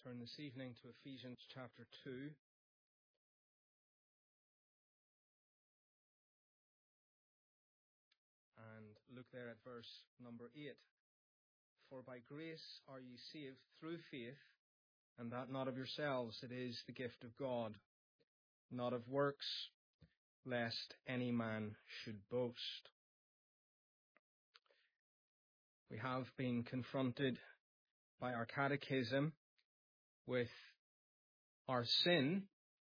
turn this evening to Ephesians chapter 2. And look there at verse number 8. For by grace are ye saved through faith, and that not of yourselves, it is the gift of God, not of works, lest any man should boast. We have been confronted by our catechism with our sin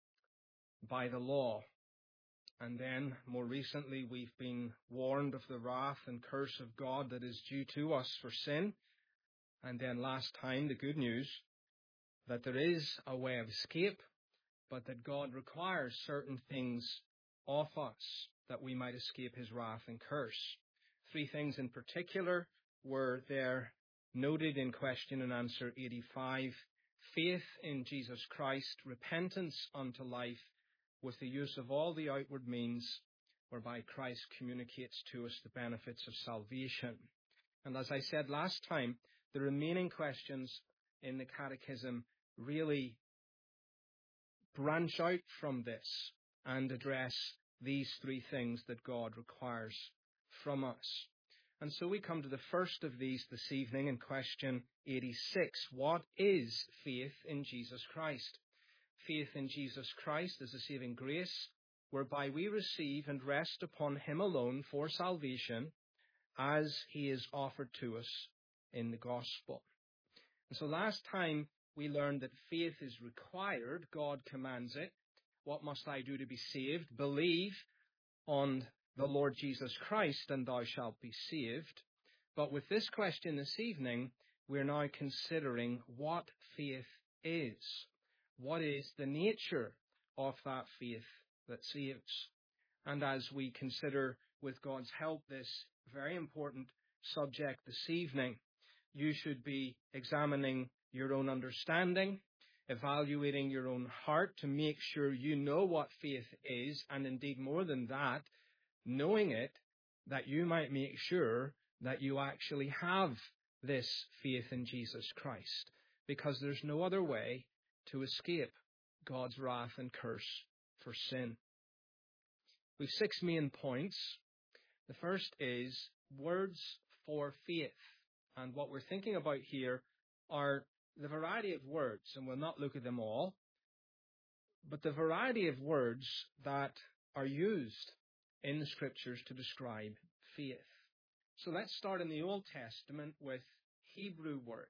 by the law. And then, more recently, we've been warned of the wrath and curse of God that is due to us for sin. And then last time, the good news that there is a way of escape, but that God requires certain things of us that we might escape his wrath and curse. Three things in particular were there noted in question and answer 85. Faith in Jesus Christ, repentance unto life, with the use of all the outward means whereby Christ communicates to us the benefits of salvation. And as I said last time, the remaining questions in the catechism really branch out from this and address these three things that God requires from us. And so we come to the first of these this evening in question 86. What is faith in Jesus Christ? Faith in Jesus Christ is a saving grace whereby we receive and rest upon him alone for salvation as he is offered to us in the gospel. And so last time we learned that faith is required. God commands it. What must I do to be saved? Believe on the Lord Jesus Christ and thou shalt be saved. But with this question this evening, we're now considering what faith is. What is the nature of that faith that saves? And as we consider with God's help this very important subject this evening, you should be examining your own understanding, evaluating your own heart to make sure you know what faith is, and indeed more than that, knowing it, that you might make sure that you actually have this faith in Jesus Christ, because there's no other way to escape God's wrath and curse for sin. We've 6 main points. The first is words for faith. And what we're thinking about here are the variety of words, and we'll not look at them all, but the variety of words that are used in the Scriptures to describe faith. So let's start in the Old Testament with Hebrew words.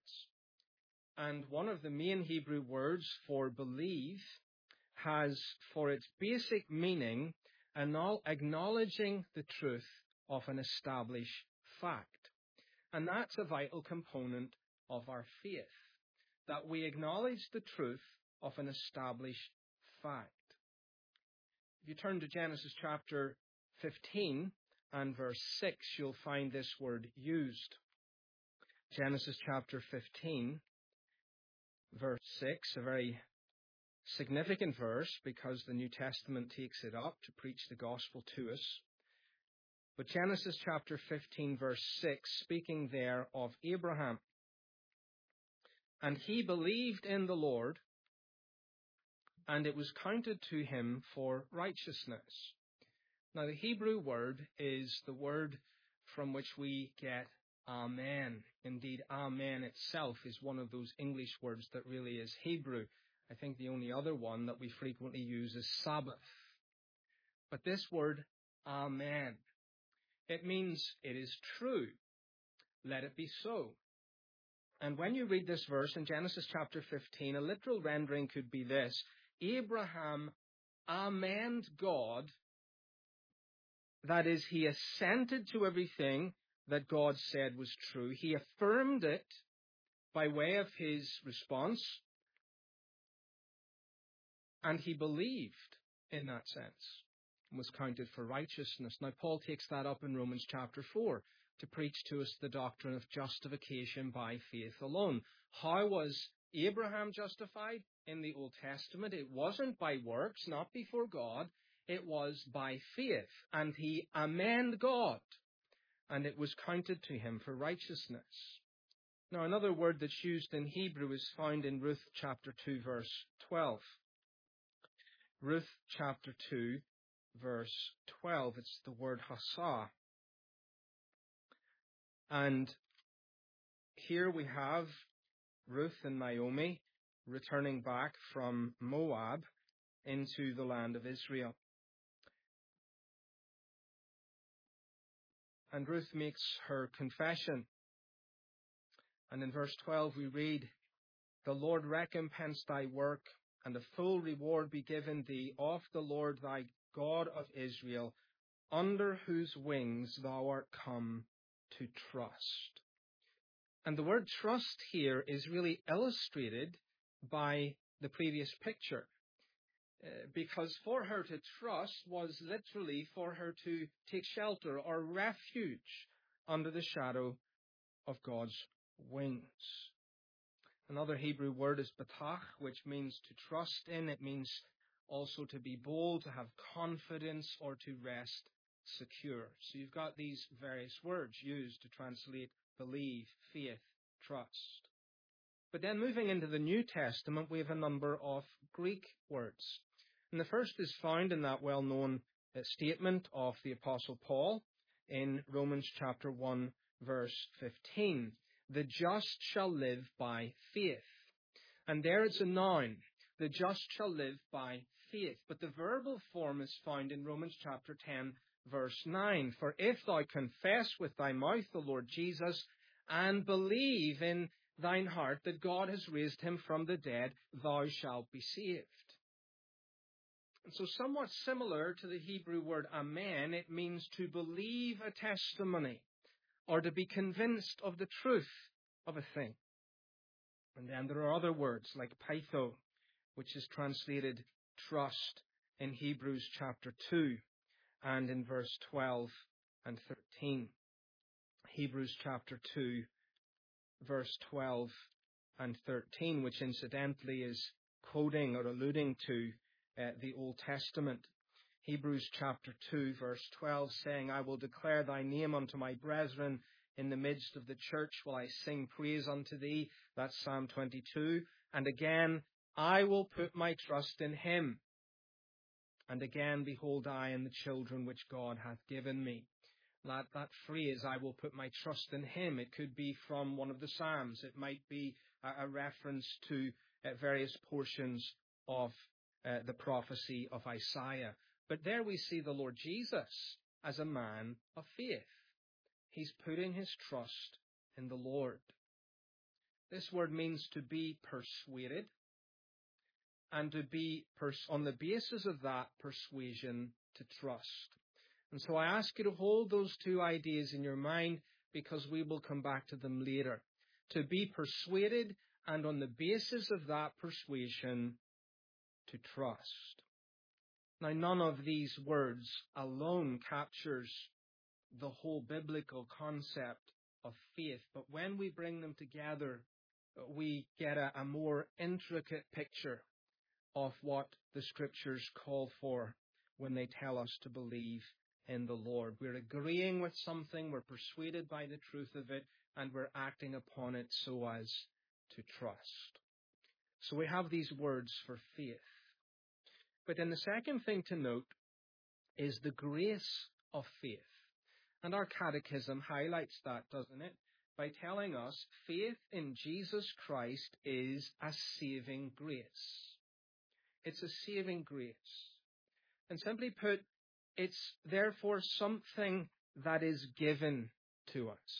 And one of the main Hebrew words for believe has for its basic meaning acknowledging the truth of an established fact. And that's a vital component of our faith, that we acknowledge the truth of an established fact. If you turn to Genesis chapter 15 and verse 6, you'll find this word used. Genesis chapter 15, verse 6, a very significant verse because the New Testament takes it up to preach the gospel to us. But Genesis chapter 15, verse 6, speaking there of Abraham. And he believed in the Lord, and it was counted to him for righteousness. Now, the Hebrew word is the word from which we get Amen. Indeed, Amen itself is one of those English words that really is Hebrew. I think the only other one that we frequently use is Sabbath. But this word, Amen, it means it is true. Let it be so. And when you read this verse in Genesis chapter 15, a literal rendering could be this: Abraham amened God. That is, he assented to everything that God said was true. He affirmed it by way of his response, and he believed in that sense and was counted for righteousness. Now, Paul takes that up in Romans chapter 4 to preach to us the doctrine of justification by faith alone. How was Abraham justified in the Old Testament? It wasn't by works, not before God. It was by faith. And he amened God, and it was counted to him for righteousness. Now, another word that's used in Hebrew is found in Ruth chapter 2, verse 12. Ruth chapter 2, verse 12. It's the word hasa. And here we have Ruth and Naomi returning back from Moab into the land of Israel. And Ruth makes her confession. And in verse 12 we read, "The Lord recompense thy work, and a full reward be given thee of the Lord thy God of Israel, under whose wings thou art come to trust." And the word trust here is really illustrated by the previous picture. Because for her to trust was literally for her to take shelter or refuge under the shadow of God's wings. Another Hebrew word is batach, which means to trust in. It means also to be bold, to have confidence, or to rest secure. So you've got these various words used to translate believe, faith, trust. But then moving into the New Testament, we have a number of Greek words. And the first is found in that well-known statement of the Apostle Paul in Romans chapter 1, verse 15. The just shall live by faith. And there it's a noun. The just shall live by faith. But the verbal form is found in Romans chapter 10, verse 9. For if thou confess with thy mouth the Lord Jesus, and believe in thine heart that God has raised him from the dead, thou shalt be saved. And so somewhat similar to the Hebrew word amen, it means to believe a testimony or to be convinced of the truth of a thing. And then there are other words like peitho, which is translated trust in Hebrews chapter 2 and in verse 12 and 13. Hebrews chapter 2, verse 12 and 13, which incidentally is quoting or alluding to the Old Testament. Hebrews chapter 2, verse 12, saying, I will declare thy name unto my brethren. In the midst of the church will I sing praise unto thee. That's Psalm 22. And again, I will put my trust in him. And again, behold, I and the children which God hath given me. That phrase, I will put my trust in him, it could be from one of the Psalms. It might be a reference to various portions of the prophecy of Isaiah. But there we see the Lord Jesus as a man of faith. He's putting his trust in the Lord. This word means to be persuaded, and to be, on the basis of that persuasion, to trust. And so I ask you to hold those two ideas in your mind, because we will come back to them later. To be persuaded, and on the basis of that persuasion, to trust. Now, none of these words alone captures the whole biblical concept of faith, but when we bring them together, we get a more intricate picture of what the Scriptures call for when they tell us to believe in the Lord. We're agreeing with something, we're persuaded by the truth of it, and we're acting upon it so as to trust. So we have these words for faith. But then the second thing to note is the grace of faith. And our catechism highlights that, doesn't it? By telling us faith in Jesus Christ is a saving grace. It's a saving grace. And simply put, it's therefore something that is given to us.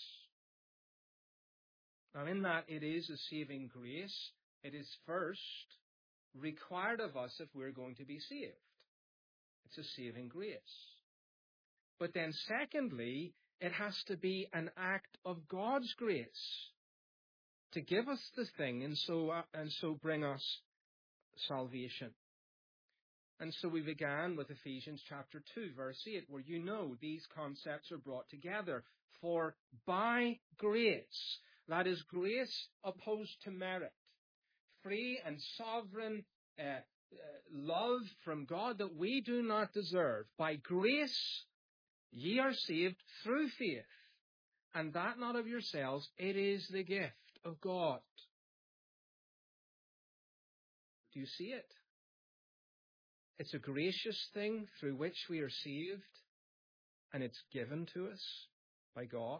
Now, in that it is a saving grace, it is first required of us if we're going to be saved. It's a saving grace. But then secondly, it has to be an act of God's grace to give us the thing and so bring us salvation. And so we began with Ephesians chapter 2, verse 8, where you know these concepts are brought together. For by grace, that is grace opposed to merit, free and sovereign love from God that we do not deserve. By grace, ye are saved through faith, and that not of yourselves, it is the gift of God. Do you see it? It's a gracious thing through which we are saved, and it's given to us by God.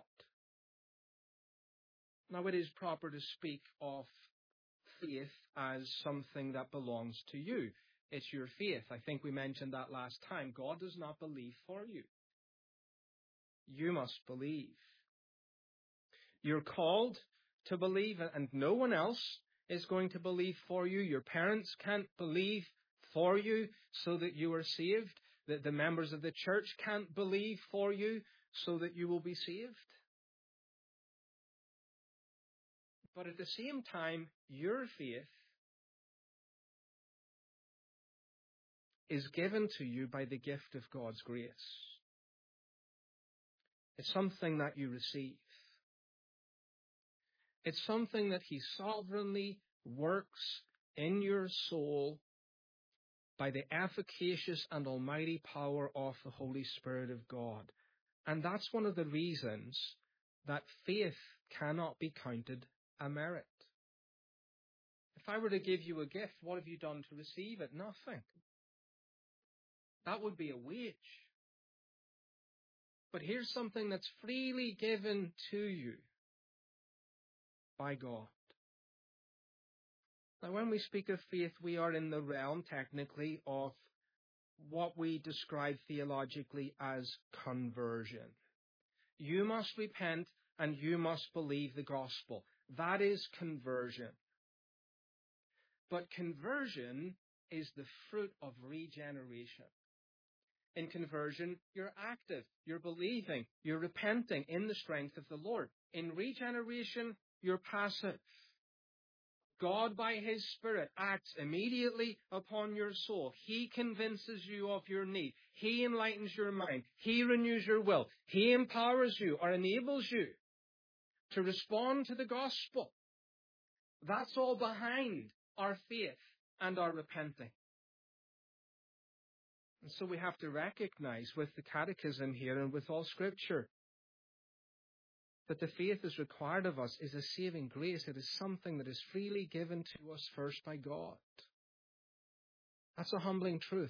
Now, it is proper to speak of faith as something that belongs to you. It's your faith. I think we mentioned that last time. God does not believe for you. You must believe. You're called to believe, and no one else is going to believe for you. Your parents can't believe for you so that you are saved. The members of the church can't believe for you so that you will be saved. But at the same time, your faith is given to you by the gift of God's grace. It's something that you receive. It's something that He sovereignly works in your soul by the efficacious and almighty power of the Holy Spirit of God. And that's one of the reasons that faith cannot be counted a merit. If I were to give you a gift, what have you done to receive it? Nothing. That would be a wage. But here's something that's freely given to you by God. Now, when we speak of faith, we are in the realm, technically, of what we describe theologically as conversion. You must repent and you must believe the gospel. That is conversion. But conversion is the fruit of regeneration. In conversion, you're active, you're believing, you're repenting in the strength of the Lord. In regeneration, you're passive. God, by His Spirit, acts immediately upon your soul. He convinces you of your need. He enlightens your mind. He renews your will. He empowers you or enables you to respond to the gospel. That's all behind our faith and our repenting. And so we have to recognize with the Catechism here and with all Scripture that the faith is required of us is a saving grace. It is something that is freely given to us first by God. That's a humbling truth.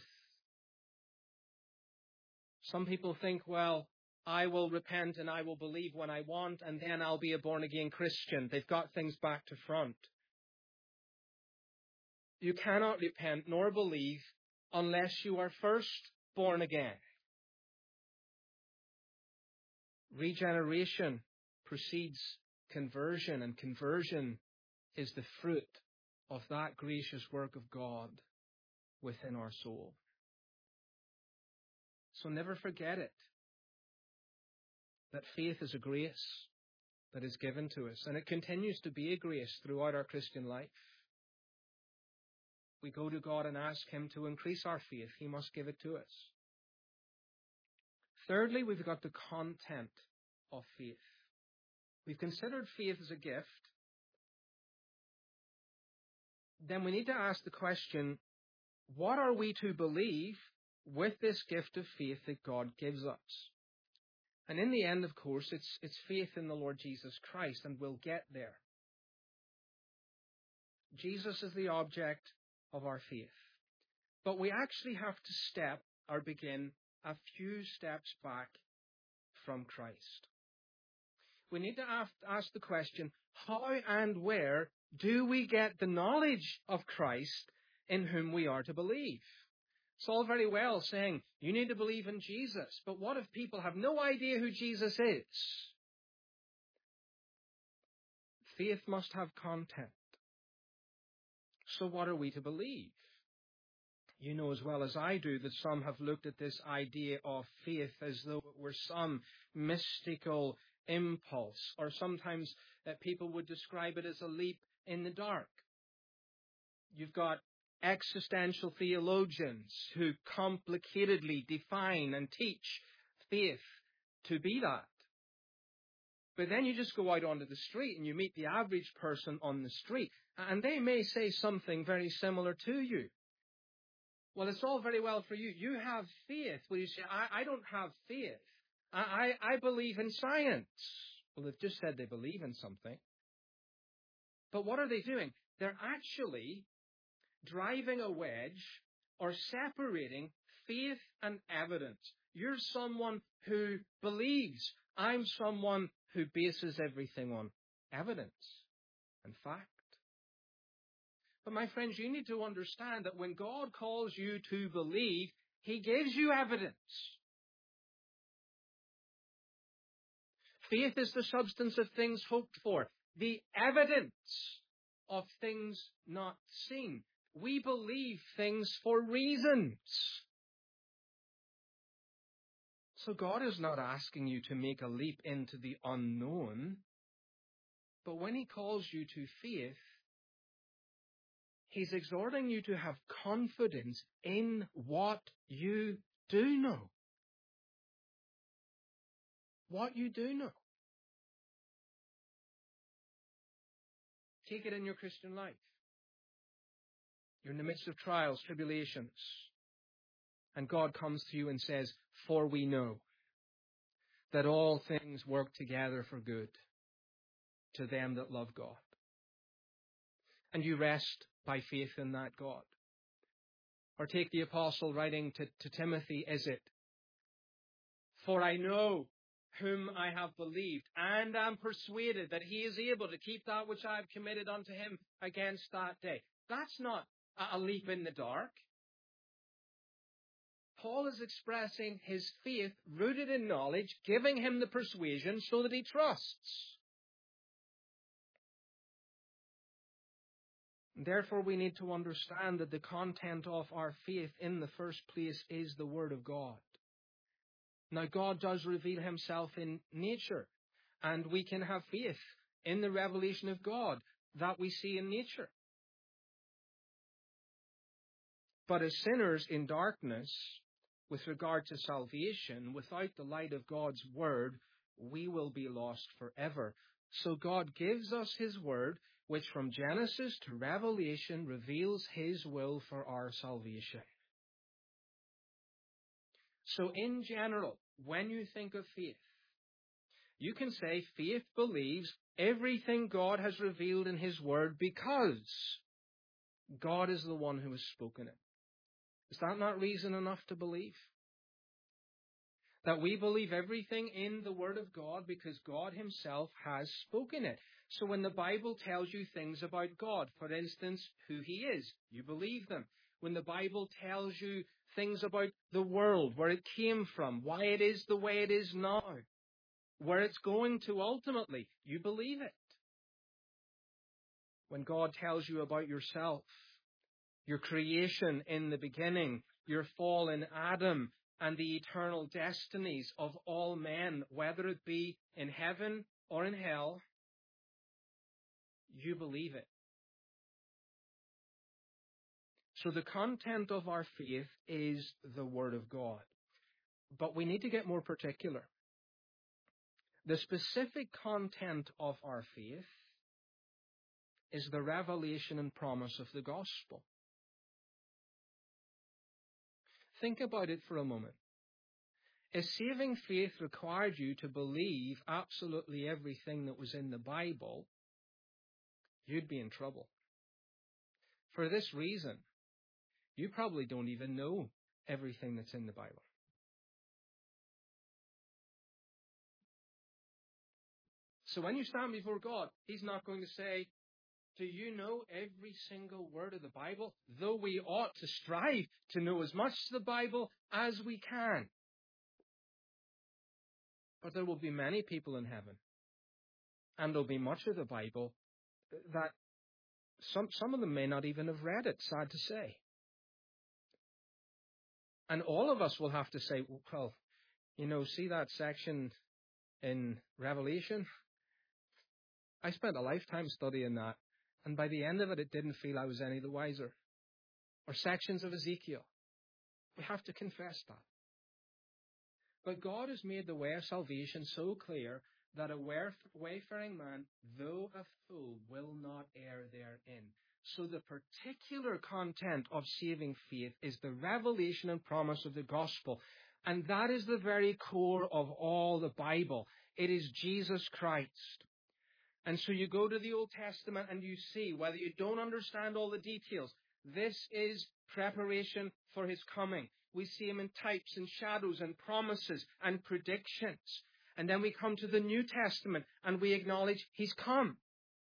Some people think, well, I will repent and I will believe when I want, and then I'll be a born-again Christian. They've got things back to front. You cannot repent nor believe unless you are first born again. Regeneration precedes conversion, and conversion is the fruit of that gracious work of God within our soul. So never forget it, that faith is a grace that is given to us, and it continues to be a grace throughout our Christian life. We go to God and ask Him to increase our faith. He must give it to us. Thirdly, we've got the content of faith. We've considered faith as a gift. Then we need to ask the question, what are we to believe with this gift of faith that God gives us? And in the end, of course, it's faith in the Lord Jesus Christ, and we'll get there. Jesus is the object of our faith. But we actually have to begin a few steps back from Christ. We need to ask the question, how and where do we get the knowledge of Christ in whom we are to believe? It's all very well saying, you need to believe in Jesus, but what if people have no idea who Jesus is? Faith must have content. So what are we to believe? You know as well as I do that some have looked at this idea of faith as though it were some mystical impulse, or sometimes people would describe it as a leap in the dark. You've got existential theologians who complicatedly define and teach faith to be that. But then you just go out onto the street and you meet the average person on the street, and they may say something very similar to you. Well, it's all very well for you. You have faith. Well, you say, I don't have faith. I believe in science. Well, they've just said they believe in something. But what are they doing? They're actually driving a wedge or separating faith and evidence. You're someone who believes. I'm someone who bases everything on evidence and fact. But my friends, you need to understand that when God calls you to believe, He gives you evidence. Faith is the substance of things hoped for, the evidence of things not seen. We believe things for reasons. So God is not asking you to make a leap into the unknown, but when He calls you to faith, He's exhorting you to have confidence in what you do know. What you do know. Take it in your Christian life. You're in the midst of trials, tribulations, and God comes to you and says, "For we know that all things work together for good to them that love God." And you rest by faith in that God. Or take the apostle writing to Timothy, is it? "For I know whom I have believed, and am persuaded that He is able to keep that which I have committed unto Him against that day." That's not a leap in the dark. Paul is expressing his faith rooted in knowledge, giving him the persuasion so that he trusts. Therefore, we need to understand that the content of our faith in the first place is the Word of God. Now, God does reveal Himself in nature, and we can have faith in the revelation of God that we see in nature. But as sinners in darkness, with regard to salvation, without the light of God's Word, we will be lost forever. So God gives us His Word, which from Genesis to Revelation reveals His will for our salvation. So in general, when you think of faith, you can say faith believes everything God has revealed in His Word because God is the one who has spoken it. Is that not reason enough to believe? That we believe everything in the Word of God because God Himself has spoken it. So when the Bible tells you things about God, for instance, who He is, you believe them. When the Bible tells you things about the world, where it came from, why it is the way it is now, where it's going to ultimately, you believe it. When God tells you about yourself, your creation in the beginning, your fall in Adam, and the eternal destinies of all men, whether it be in heaven or in hell, you believe it. So the content of our faith is the Word of God. But we need to get more particular. The specific content of our faith is the revelation and promise of the gospel. Think about it for a moment. If saving faith required you to believe absolutely everything that was in the Bible, you'd be in trouble. For this reason, you probably don't even know everything that's in the Bible. So when you stand before God, He's not going to say, "Do you know every single word of the Bible?" Though we ought to strive to know as much of the Bible as we can. But there will be many people in heaven, and there'll be much of the Bible that some of them may not even have read it, sad to say. And all of us will have to say, "Well, see that section in Revelation? I spent a lifetime studying that, and by the end of it, it didn't feel I was any the wiser." Or sections of Ezekiel. We have to confess that. But God has made the way of salvation so clear that a wayfaring man, though a fool, will not err therein. So the particular content of saving faith is the revelation and promise of the gospel. And that is the very core of all the Bible. It is Jesus Christ. And so you go to the Old Testament and you see, whether you don't understand all the details, this is preparation for his coming. We see him in types and shadows and promises and predictions. And then we come to the New Testament and we acknowledge he's come.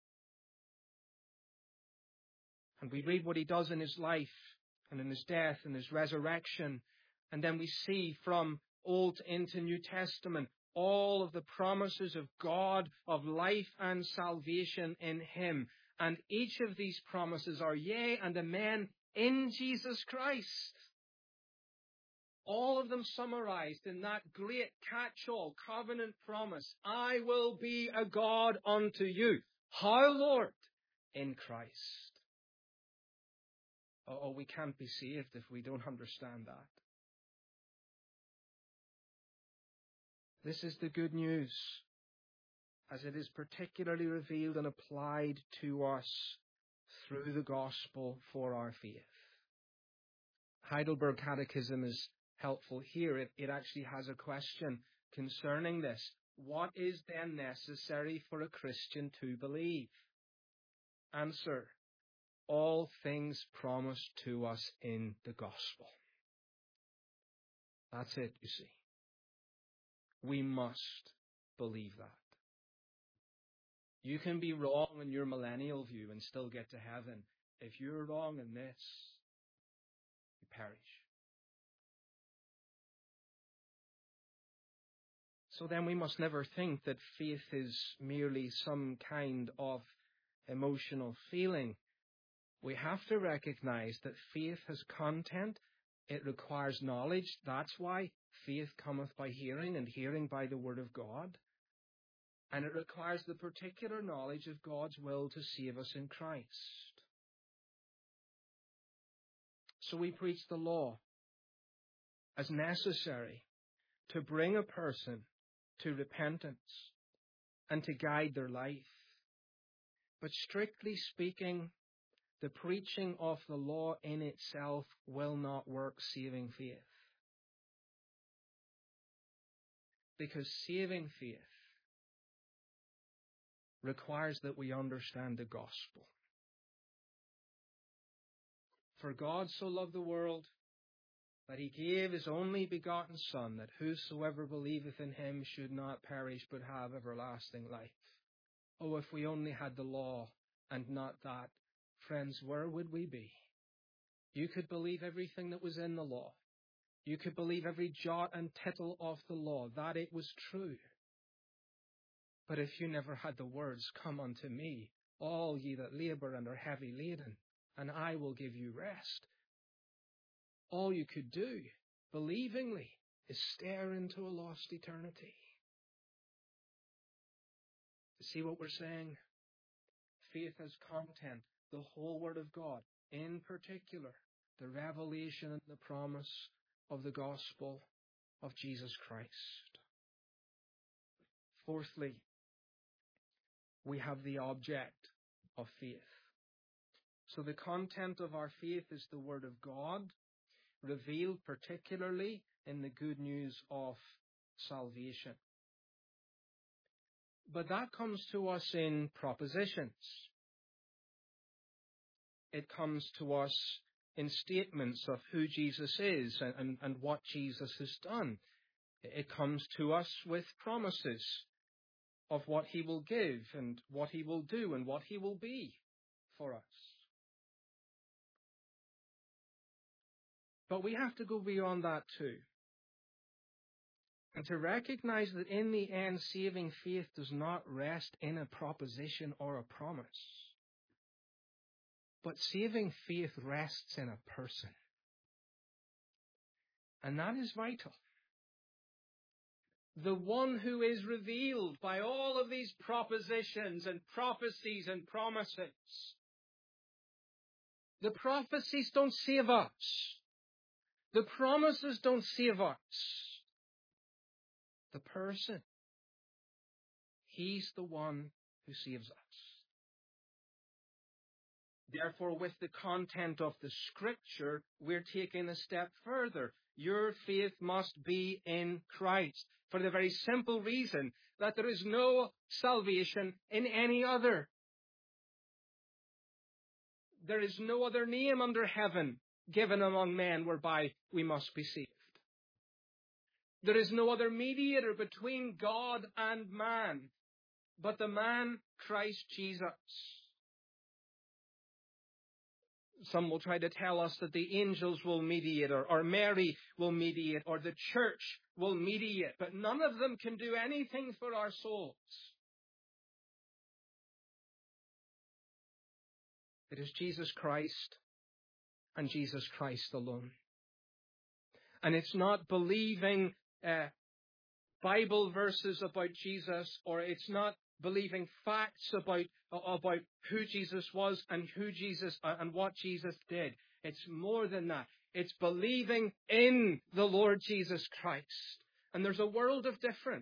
And we read what he does in his life and in his death and his resurrection. And then we see from Old into New Testament all of the promises of God, of life and salvation in him. And each of these promises are yea and amen in Jesus Christ. All of them summarized in that great catch-all covenant promise. I will be a God unto you. How, Lord? In Christ. Oh, we can't be saved if we don't understand that. This is the good news, as it is particularly revealed and applied to us through the gospel for our faith. Heidelberg Catechism is helpful here. It actually has a question concerning this. What is then necessary for a Christian to believe? Answer: all things promised to us in the gospel. That's it, you see. We must believe that. You can be wrong in your millennial view and still get to heaven. If you're wrong in this, you perish. So then we must never think that faith is merely some kind of emotional feeling. We have to recognize that faith has content. It requires knowledge. That's why faith cometh by hearing, and hearing by the word of God. And it requires the particular knowledge of God's will to save us in Christ. So we preach the law as necessary to bring a person to repentance and to guide their life. But strictly speaking, the preaching of the law in itself will not work saving faith. Because saving faith requires that we understand the gospel. For God so loved the world that he gave his only begotten Son, that whosoever believeth in him should not perish but have everlasting life. Oh, if we only had the law and not that, friends, where would we be? You could believe everything that was in the law. You could believe every jot and tittle of the law, that it was true. But if you never had the words, come unto me, all ye that labor and are heavy laden, and I will give you rest. All you could do, believingly, is stare into a lost eternity. See what we're saying? Faith has content, the whole Word of God, in particular, the revelation and the promise of the gospel of Jesus Christ. Fourthly, we have the object of faith. So the content of our faith is the Word of God, revealed particularly in the good news of salvation. But that comes to us in propositions. It comes to us in statements of who Jesus is and what Jesus has done. It comes to us with promises of what he will give and what he will do and what he will be for us. But we have to go beyond that too. And to recognize that in the end, saving faith does not rest in a proposition or a promise. But saving faith rests in a person. And that is vital. The one who is revealed by all of these propositions and prophecies and promises. The prophecies don't save us. The promises don't save us. The person, he's the one who saves us. Therefore, with the content of the Scripture, we're taking a step further. Your faith must be in Christ, for the very simple reason that there is no salvation in any other. There is no other name under heaven given among men whereby we must be saved. There is no other mediator between God and man but the man Christ Jesus. Some will try to tell us that the angels will mediate, or Mary will mediate, or the church will mediate, but none of them can do anything for our souls. It is Jesus Christ and Jesus Christ alone. And it's not believing Bible verses about Jesus, or it's not believing facts about who Jesus was and who Jesus and what Jesus did. It's more than that. It's believing in the Lord Jesus Christ. And there's a world of difference.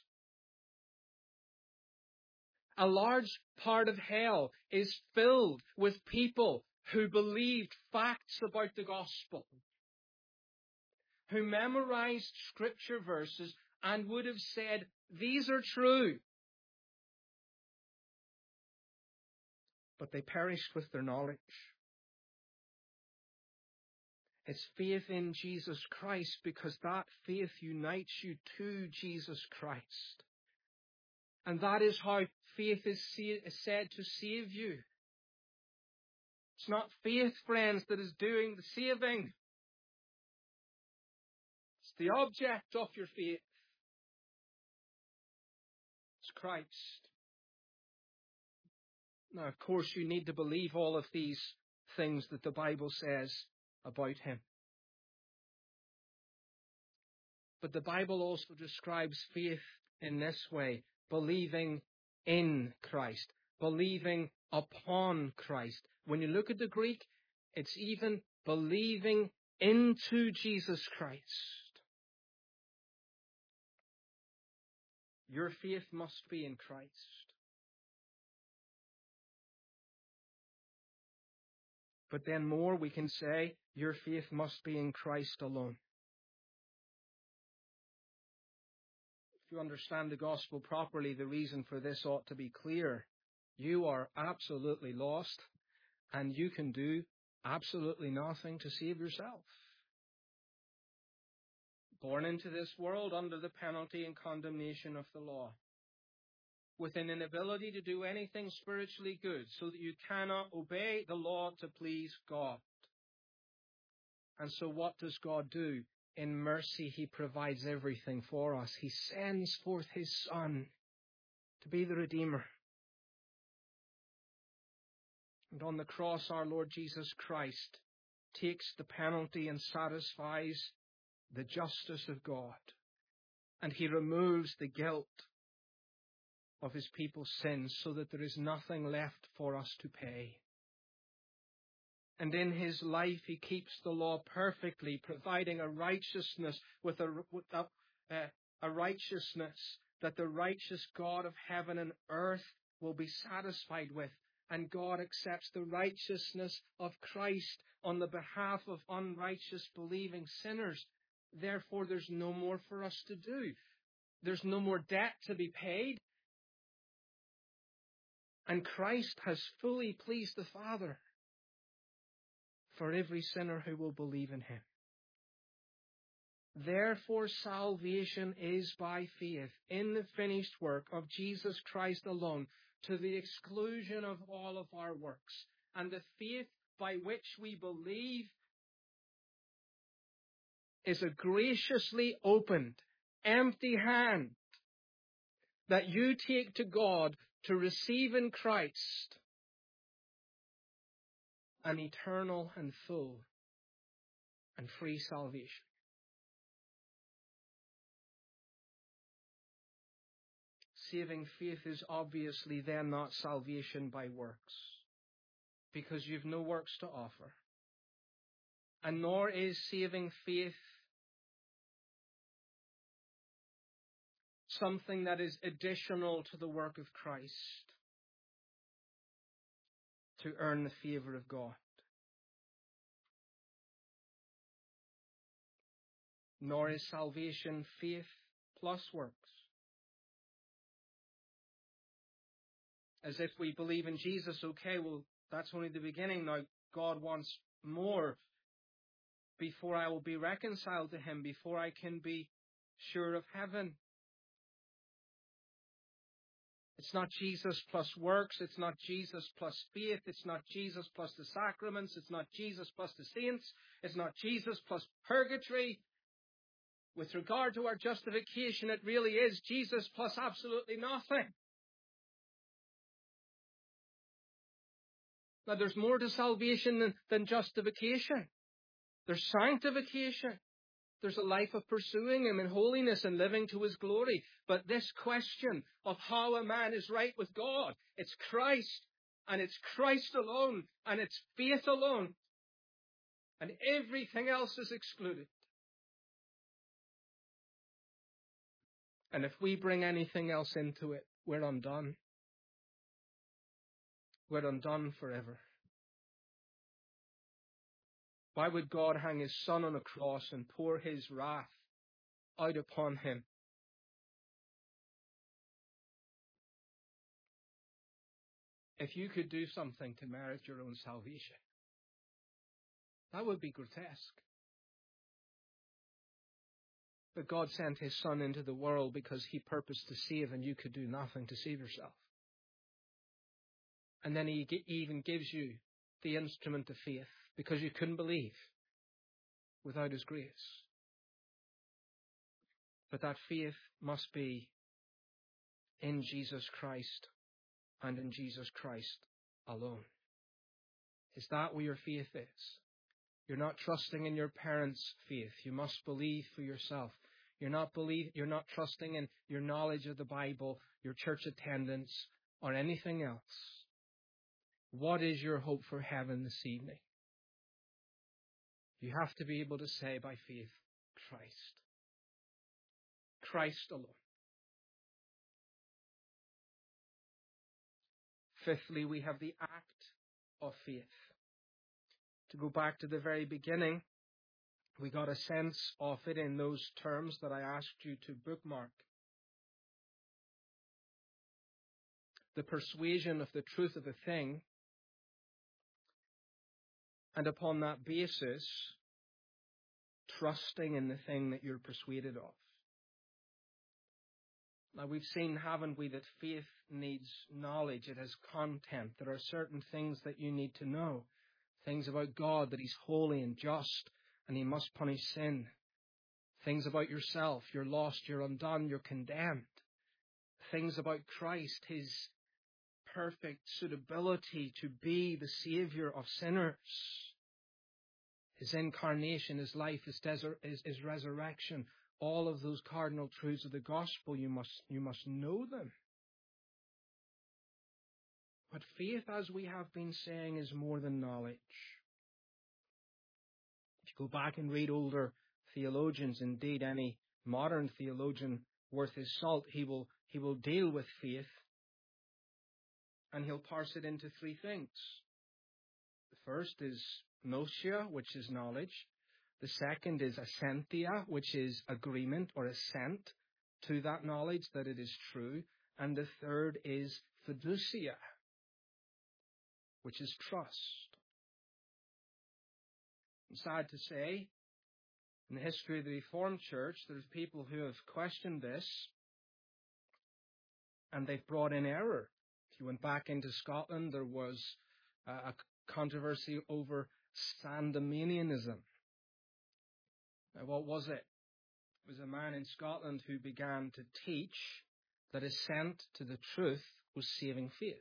A large part of hell is filled with people who believed facts about the gospel, who memorized scripture verses and would have said, these are true. But they perished with their knowledge. It's faith in Jesus Christ, because that faith unites you to Jesus Christ. And that is how faith is said to save you. It's not faith, friends, that is doing the saving. It's the object of your faith. It's Christ. Now, of course, you need to believe all of these things that the Bible says about him. But the Bible also describes faith in this way: believing in Christ, believing upon Christ. When you look at the Greek, it's even believing into Jesus Christ. Your faith must be in Christ. But then more, we can say, your faith must be in Christ alone. If you understand the gospel properly, the reason for this ought to be clear. You are absolutely lost, and you can do absolutely nothing to save yourself. Born into this world under the penalty and condemnation of the law, with an inability to do anything spiritually good, so that you cannot obey the law to please God. And so what does God do? In mercy, he provides everything for us. He sends forth his Son to be the Redeemer. And on the cross, our Lord Jesus Christ takes the penalty and satisfies the justice of God. And he removes the guilt of his people's sins, so that there is nothing left for us to pay. And in his life, he keeps the law perfectly, providing a righteousness a righteousness that the righteous God of heaven and earth will be satisfied with. And God accepts the righteousness of Christ on the behalf of unrighteous believing sinners. Therefore, there's no more for us to do. There's no more debt to be paid. And Christ has fully pleased the Father for every sinner who will believe in him. Therefore, salvation is by faith in the finished work of Jesus Christ alone, to the exclusion of all of our works. And the faith by which we believe is a graciously opened, empty hand that you take to God to receive in Christ an eternal and full and free salvation. Saving faith is obviously then not salvation by works, because you've no works to offer. And nor is saving faith something that is additional to the work of Christ. to earn the favor of God. Nor is salvation faith plus works. As if we believe in Jesus, okay, well, that's only the beginning. Now, God wants more before I will be reconciled to Him, before I can be sure of heaven. It's not Jesus plus works. It's not Jesus plus faith. It's not Jesus plus the sacraments. It's not Jesus plus the saints. It's not Jesus plus purgatory. With regard to our justification, it really is Jesus plus absolutely nothing. Now, there's more to salvation than justification. There's sanctification. There's a life of pursuing Him in holiness and living to His glory. But this question of how a man is right with God, it's Christ, and it's Christ alone, and it's faith alone, and everything else is excluded. And if we bring anything else into it, we're undone. We're undone forever. Why would God hang His Son on a cross and pour His wrath out upon Him? If you could do something to merit your own salvation, that would be grotesque. But God sent His Son into the world because He purposed to save, and you could do nothing to save yourself. And then He even gives you the instrument of faith because you couldn't believe without His grace. But that faith must be in Jesus Christ and in Jesus Christ alone. Is that where your faith is? You're not trusting in your parents' faith. You must believe for yourself. You're not trusting in your knowledge of the Bible, your church attendance, or anything else. What is your hope for heaven this evening? You have to be able to say by faith, Christ. Christ alone. Fifthly, we have the act of faith. To go back to the very beginning, we got a sense of it in those terms that I asked you to bookmark. The persuasion of the truth of a thing, and upon that basis, trusting in the thing that you're persuaded of. Now, we've seen, haven't we, that faith needs knowledge. It has content. There are certain things that you need to know. Things about God, that He's holy and just, and He must punish sin. Things about yourself, you're lost, you're undone, you're condemned. Things about Christ, His perfect suitability to be the Savior of sinners. His incarnation, His life, His resurrection. All of those cardinal truths of the gospel, you must know them. But faith, as we have been saying, is more than knowledge. If you go back and read older theologians, indeed any modern theologian worth his salt, he will deal with faith, and he'll parse it into three things. The first is gnosia, which is knowledge. The second is assentia, which is agreement or assent to that knowledge that it is true. And the third is fiducia, which is trust. And sad to say, in the history of the Reformed Church, there's people who have questioned this, and they've brought in error. If you went back into Scotland, there was a controversy over Sandemanianism. Now, what was it? It was a man in Scotland who began to teach that assent to the truth was saving faith.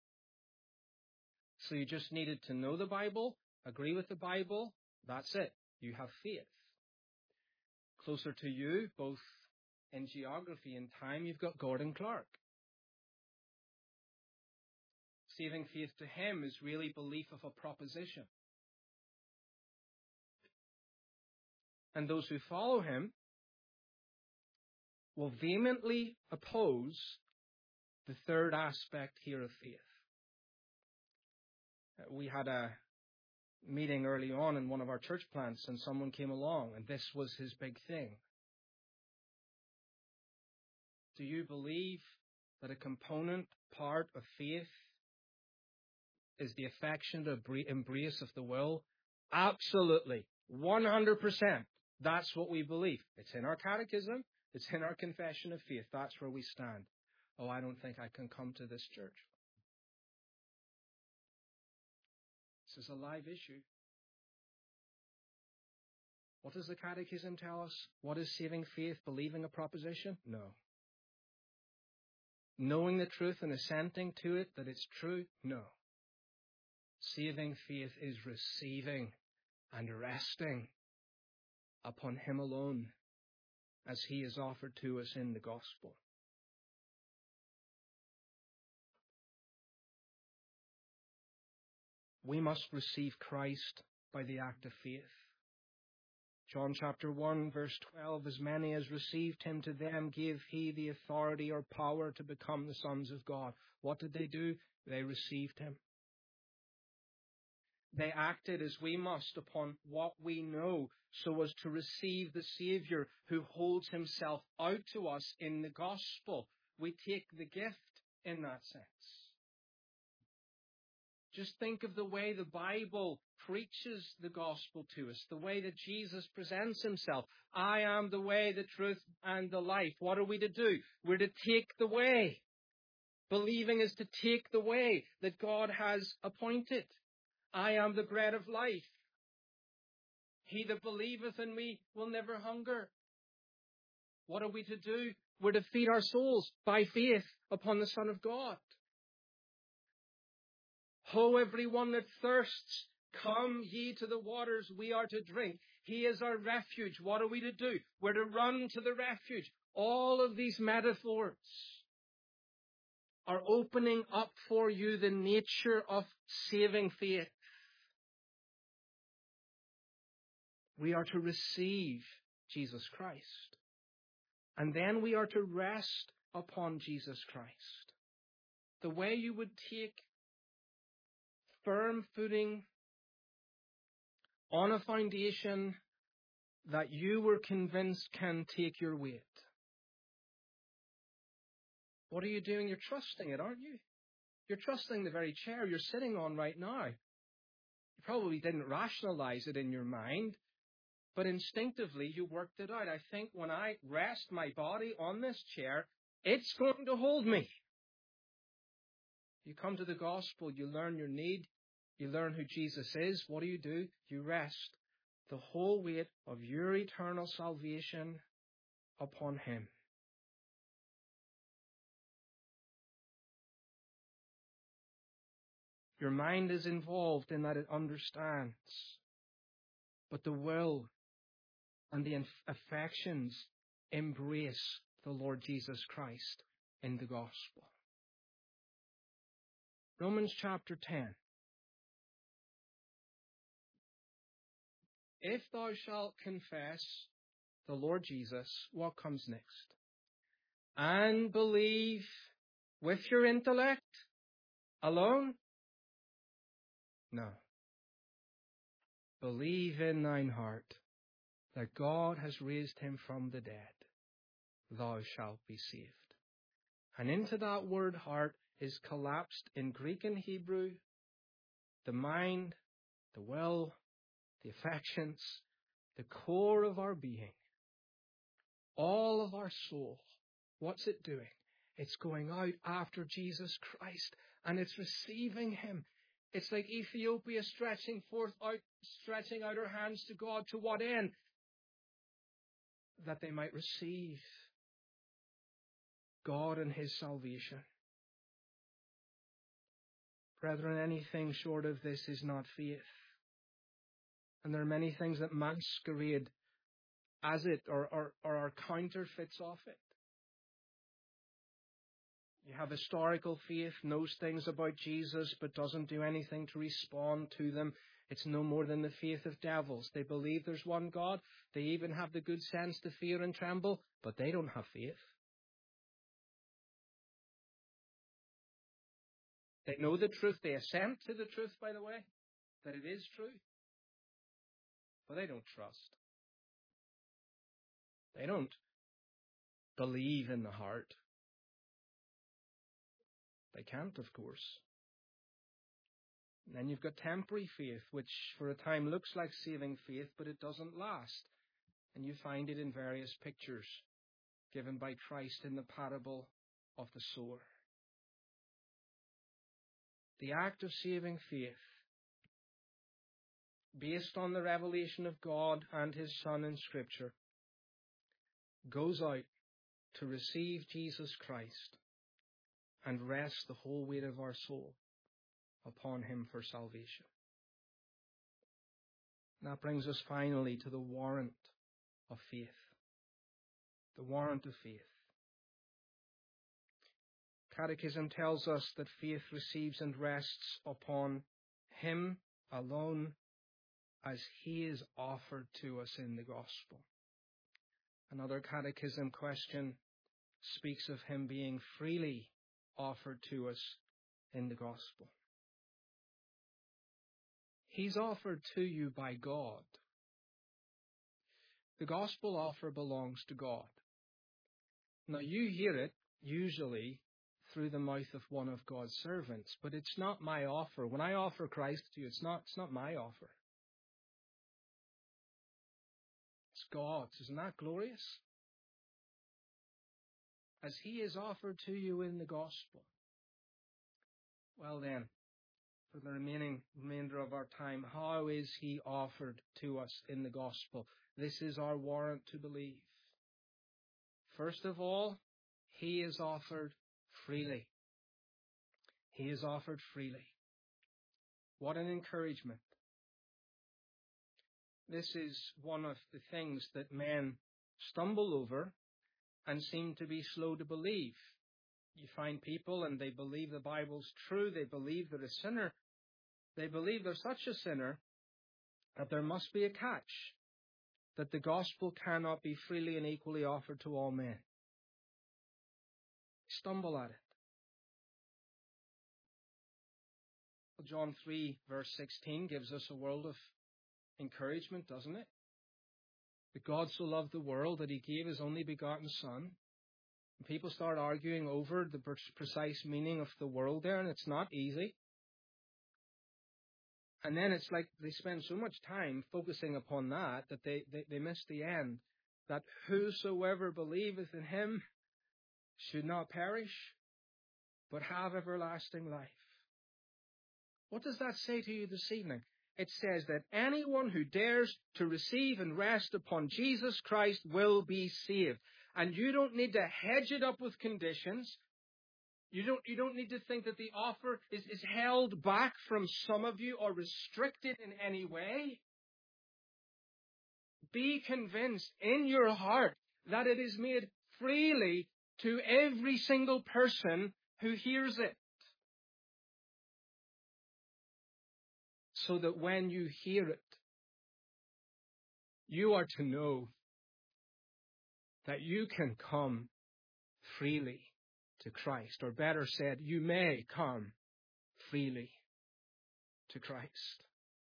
So you just needed to know the Bible, agree with the Bible, that's it. You have faith. Closer to you, both in geography and time, you've got Gordon Clark. Saving faith to him is really belief of a proposition. And those who follow him will vehemently oppose the third aspect here of faith. We had a meeting early on in one of our church plants, and someone came along, and this was his big thing. Do you believe that a component part of faith is the affectionate embrace of the will? Absolutely. 100%. That's what we believe. It's in our catechism. It's in our confession of faith. That's where we stand. Oh, I don't think I can come to this church. This is a live issue. What does the catechism tell us? What is saving faith? Believing a proposition? No. Knowing the truth and assenting to it, that it's true? No. Saving faith is receiving and resting upon Him alone as He is offered to us in the gospel. We must receive Christ by the act of faith. John chapter 1, verse 12, as many as received Him, to them gave He the authority or power to become the sons of God. What did they do? They received Him. They acted as we must upon what we know, so as to receive the Savior who holds Himself out to us in the gospel. We take the gift in that sense. Just think of the way the Bible preaches the gospel to us, the way that Jesus presents Himself. I am the way, the truth, and the life. What are we to do? We're to take the way. Believing is to take the way that God has appointed. I am the bread of life. He that believeth in me will never hunger. What are we to do? We're to feed our souls by faith upon the Son of God. Ho, everyone that thirsts, come ye to the waters we are to drink. He is our refuge. What are we to do? We're to run to the refuge. All of these metaphors are opening up for you the nature of saving faith. We are to receive Jesus Christ. And then we are to rest upon Jesus Christ. The way you would take firm footing on a foundation that you were convinced can take your weight. What are you doing? You're trusting it, aren't you? You're trusting the very chair you're sitting on right now. You probably didn't rationalize it in your mind, but instinctively you worked it out. I think when I rest my body on this chair, it's going to hold me. You come to the gospel, you learn your need, you learn who Jesus is. What do? You rest the whole weight of your eternal salvation upon Him. Your mind is involved in that it understands, but the will and the affections embrace the Lord Jesus Christ in the gospel. Romans chapter 10. If thou shalt confess the Lord Jesus, what comes next? And believe with your intellect alone? No. Believe in thine heart that God has raised Him from the dead. Thou shalt be saved. And into that word heart is collapsed in Greek and Hebrew the mind, the will, the affections, the core of our being, all of our soul. What's it doing? It's going out after Jesus Christ, and it's receiving Him. It's like Ethiopia stretching out her hands to God. To what end? That they might receive God and His salvation. Brethren, anything short of this is not faith. And there are many things that masquerade as it or are counterfeits of it. You have historical faith, knows things about Jesus, but doesn't do anything to respond to them. It's no more than the faith of devils. They believe there's one God. They even have the good sense to fear and tremble, but they don't have faith. They know the truth. They assent to the truth, by the way, that it is true. But they don't trust. They don't believe in the heart. They can't, of course. And then you've got temporary faith, which for a time looks like saving faith, but it doesn't last. And you find it in various pictures given by Christ in the parable of the sower. The act of saving faith, based on the revelation of God and His Son in Scripture, goes out to receive Jesus Christ and rest the whole weight of our soul upon Him for salvation. And that brings us finally to the warrant of faith. The warrant of faith. Catechism tells us that faith receives and rests upon Him alone as He is offered to us in the gospel. Another catechism question speaks of Him being freely offered to us in the gospel. He's offered to you by God. The gospel offer belongs to God. Now you hear it usually through the mouth of one of God's servants, but it's not my offer. When I offer Christ to you, it's not my offer. It's God's. Isn't that glorious? As He is offered to you in the gospel. Well then, for the remainder of our time, how is He offered to us in the gospel? This is our warrant to believe. First of all, He is offered freely. He is offered freely. What an encouragement. This is one of the things that men stumble over and seem to be slow to believe. You find people and they believe the Bible's true. They believe they're a sinner. They believe they're such a sinner that there must be a catch, that the gospel cannot be freely and equally offered to all men. Stumble at it. Well, John 3 verse 16 gives us a world of encouragement, doesn't it? That God so loved the world that He gave His only begotten Son. And people start arguing over the precise meaning of the world there, and it's not easy. And then it's like they spend so much time focusing upon that they miss the end. That whosoever believeth in Him should not perish, but have everlasting life. What does that say to you this evening? It says that anyone who dares to receive and rest upon Jesus Christ will be saved. And you don't need to hedge it up with conditions. You don't need to think that the offer is held back from some of you or restricted in any way. Be convinced in your heart that it is made freely to every single person who hears it. So that when you hear it, you are to know that you can come freely to Christ. Or better said, you may come freely to Christ.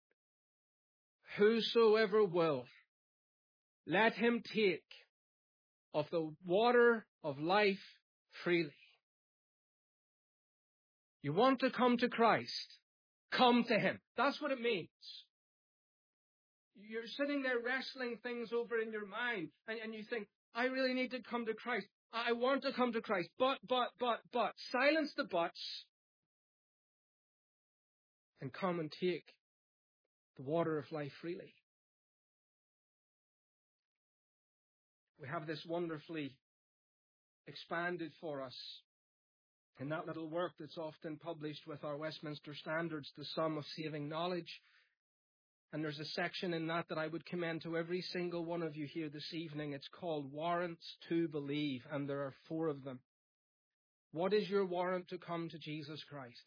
Whosoever will, let him take of the water of life freely. You want to come to Christ? Come to Him. That's what it means. You're sitting there wrestling things over in your mind, and you think, I really need to come to Christ. I want to come to Christ. But. Silence the buts and come and take the water of life freely. We have this wonderfully expanded for us in that little work that's often published with our Westminster Standards, The Sum of Saving Knowledge. And there's a section in that I would commend to every single one of you here this evening. It's called Warrants to Believe, and there are 4 of them. What is your warrant to come to Jesus Christ?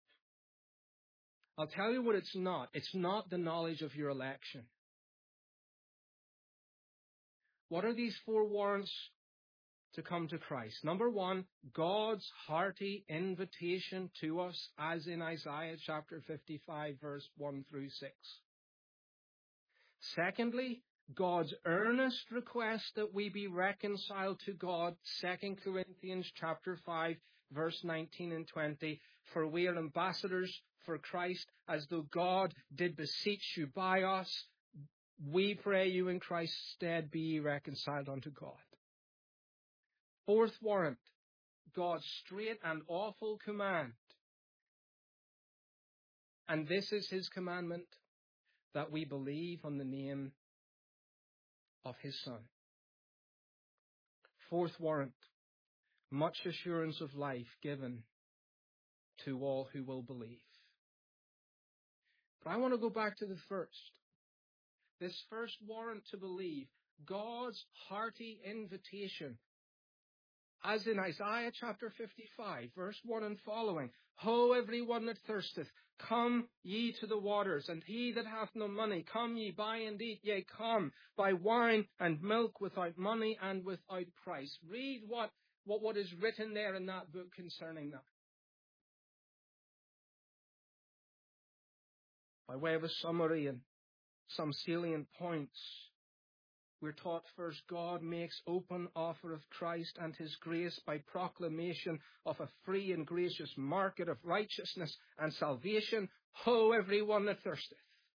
I'll tell you what it's not. It's not the knowledge of your election. What are these 4 warrants to come to Christ. Number one, God's hearty invitation to us, as in Isaiah chapter 55, verse 1 through 6. Secondly, God's earnest request that we be reconciled to God, 2 Corinthians chapter 5, verse 19 and 20. For we are ambassadors for Christ, as though God did beseech you by us. We pray you in Christ's stead be ye reconciled unto God. Fourth warrant, God's straight and awful command. And this is his commandment, that we believe on the name of his Son. Fourth warrant, much assurance of life given to all who will believe. But I want to go back to the first. This first warrant to believe, God's hearty invitation. As in Isaiah chapter 55, verse 1 and following, Ho, every one that thirsteth, come ye to the waters, and he that hath no money, come ye, buy and eat, yea, come, buy wine and milk without money and without price. Read what is written there in that book concerning that. By way of a summary and some salient points, we're taught first, God makes open offer of Christ and his grace by proclamation of a free and gracious market of righteousness and salvation. Ho, every one that thirsteth.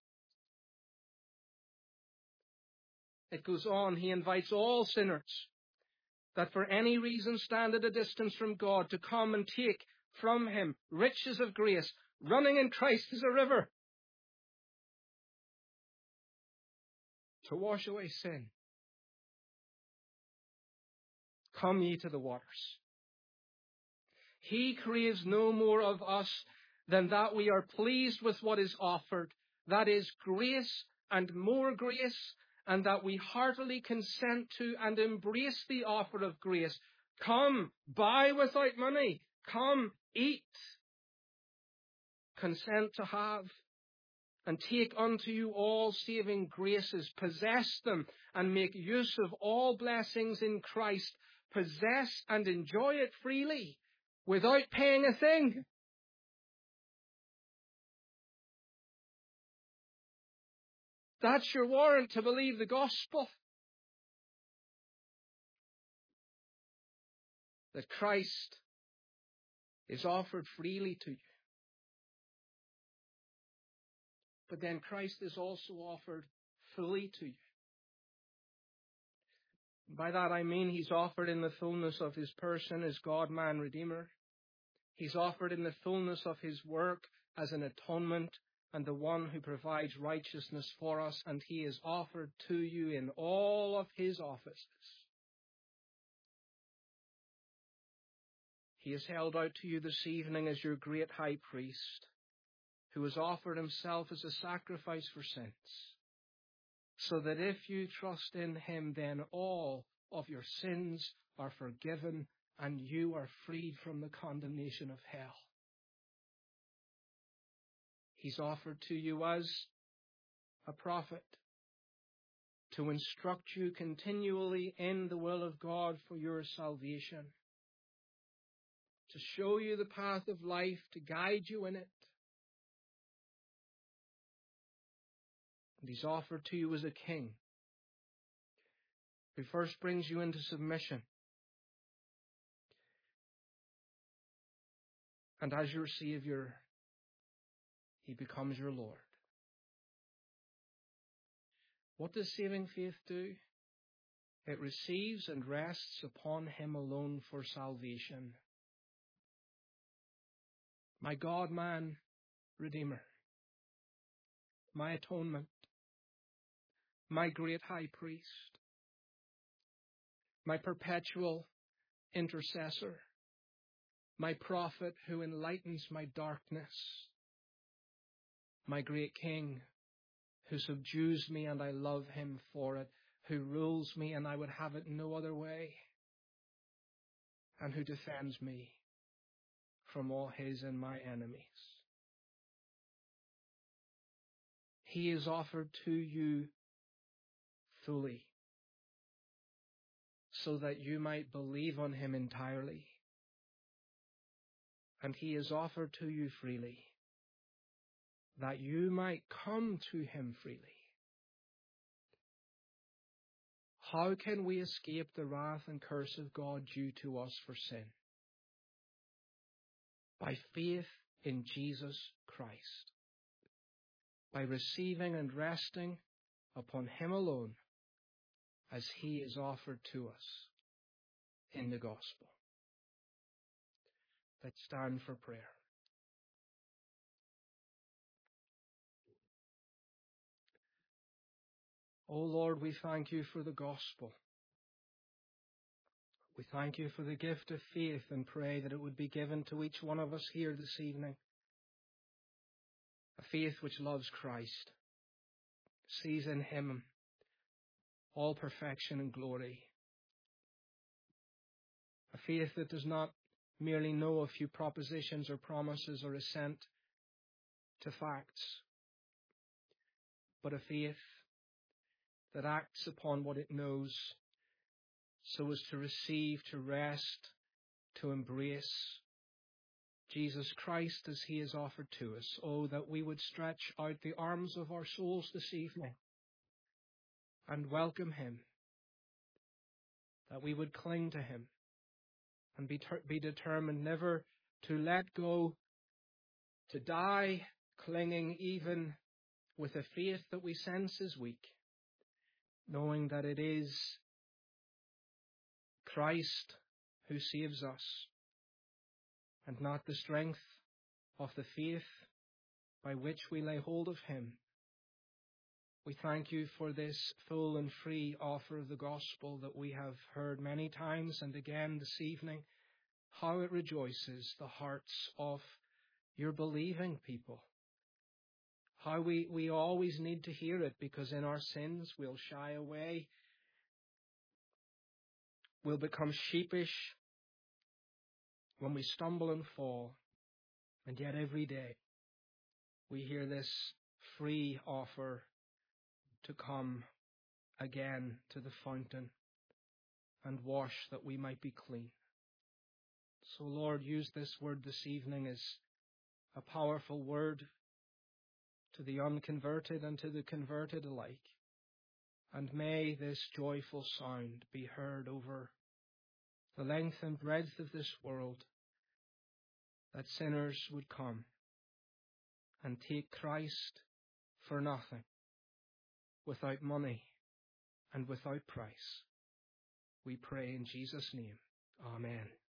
It goes on, he invites all sinners that for any reason stand at a distance from God to come and take from him riches of grace, running in Christ as a river, to wash away sin. Come ye to the waters. He craves no more of us than that we are pleased with what is offered, that is grace and more grace, and that we heartily consent to and embrace the offer of grace. Come, buy without money. Come, eat. Consent to have. And take unto you all saving graces. Possess them and make use of all blessings in Christ. Possess and enjoy it freely without paying a thing. That's your warrant to believe the gospel. That Christ is offered freely to you. But then Christ is also offered fully to you. By that I mean he's offered in the fullness of his person as God, man, Redeemer. He's offered in the fullness of his work as an atonement and the one who provides righteousness for us. And he is offered to you in all of his offices. He is held out to you this evening as your great high priest, who has offered himself as a sacrifice for sins, so that if you trust in him, then all of your sins are forgiven and you are freed from the condemnation of hell. He's offered to you as a prophet to instruct you continually in the will of God for your salvation, to show you the path of life, to guide you in it. And he's offered to you as a king who first brings you into submission. And as your Savior, he becomes your Lord. What does saving faith do? It receives and rests upon him alone for salvation. My God, man, Redeemer, my atonement, my great high priest, my perpetual intercessor, my prophet who enlightens my darkness, my great king who subdues me and I love him for it, who rules me and I would have it no other way, and who defends me from all his and my enemies. He is offered to you fully, so that you might believe on him entirely. And he is offered to you freely, that you might come to him freely. How can we escape the wrath and curse of God due to us for sin? By faith in Jesus Christ, by receiving and resting upon him alone as he is offered to us in the gospel. Let's stand for prayer. O Lord, we thank you for the gospel. We thank you for the gift of faith and pray that it would be given to each one of us here this evening. A faith which loves Christ, sees in him all perfection and glory. A faith that does not merely know a few propositions or promises or assent to facts, but a faith that acts upon what it knows so as to receive, to rest, to embrace Jesus Christ as he is offered to us. Oh, that we would stretch out the arms of our souls this evening and welcome him, that we would cling to him and be determined never to let go, to die clinging even with a faith that we sense is weak, knowing that it is Christ who saves us and not the strength of the faith by which we lay hold of him. We thank you for this full and free offer of the gospel that we have heard many times and again this evening, how it rejoices the hearts of your believing people. How we always need to hear it, because in our sins we'll shy away, we'll become sheepish when we stumble and fall, and yet every day we hear this free offer to come again to the fountain and wash that we might be clean. So Lord, use this word this evening as a powerful word to the unconverted and to the converted alike. And may this joyful sound be heard over the length and breadth of this world, that sinners would come and take Christ for nothing, without money and without price. We pray in Jesus' name. Amen.